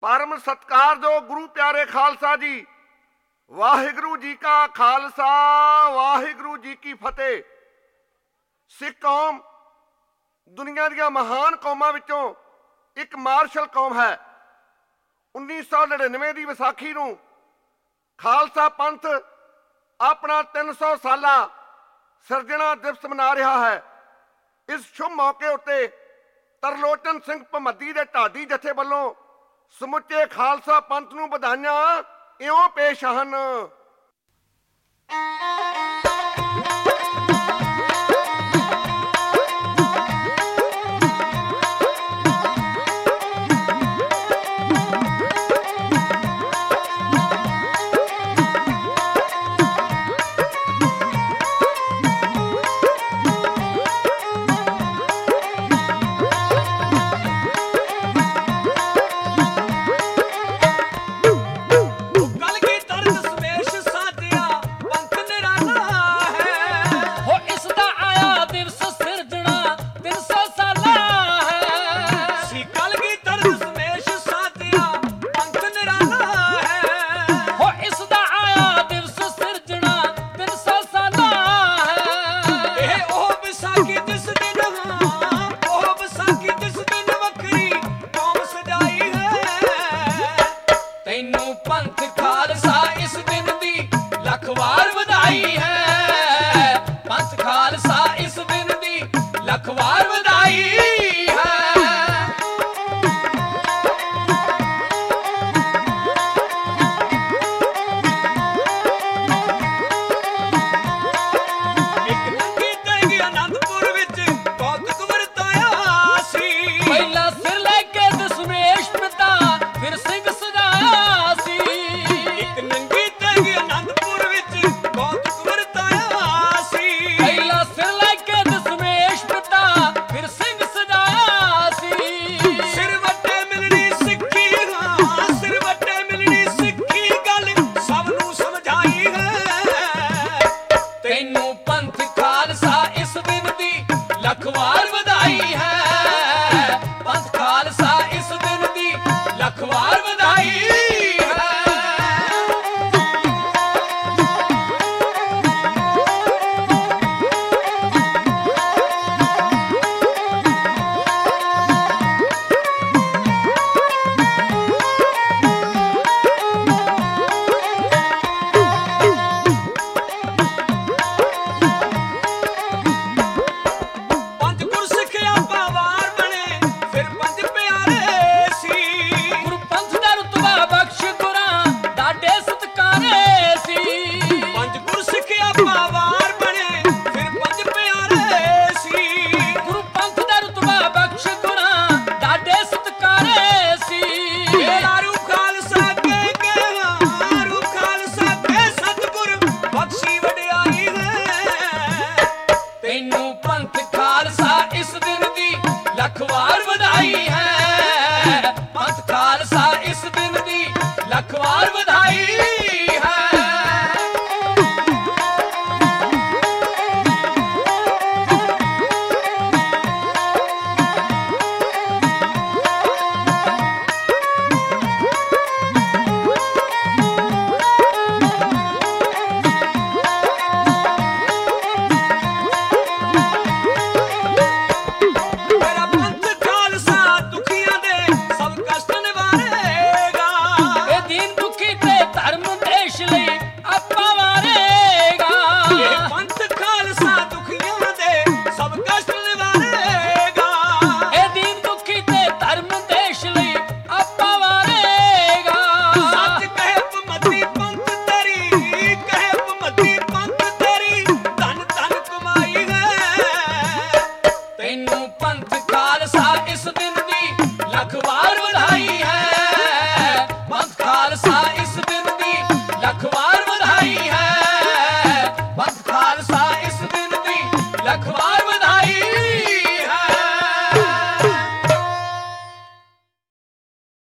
परम सत्कारयोग गुरु प्यारे खालसा जी, वाहिगुरु जी का खालसा वाहिगुरु जी की फतेह। सिख कौम दुनिया ਦੀਆਂ महान कौमां विचों एक मार्शल कौम है। 1999 ਦੀ ਵਿਸਾਖੀ ਨੂੰ ਖਾਲਸਾ ਪੰਥ ਆਪਣਾ 300 ਸਾਲਾ ਸਿਰਜਣਾ ਦਿਵਸ ਮਨਾ ਰਿਹਾ ਹੈ। ਇਸ ਸ਼ੁਭ ਮੌਕੇ ਉੱਤੇ ਤਰਲੋਚਨ ਸਿੰਘ ਭਮੱਦੀ ਦੇ ਢਾਡੀ ਜਥੇ ਵੱਲੋਂ ਸਮੁੱਚੇ ਖਾਲਸਾ ਪੰਥ ਨੂੰ ਵਧਾਈਆਂ ਇਉਂ ਪੇਸ਼ ਹਨ।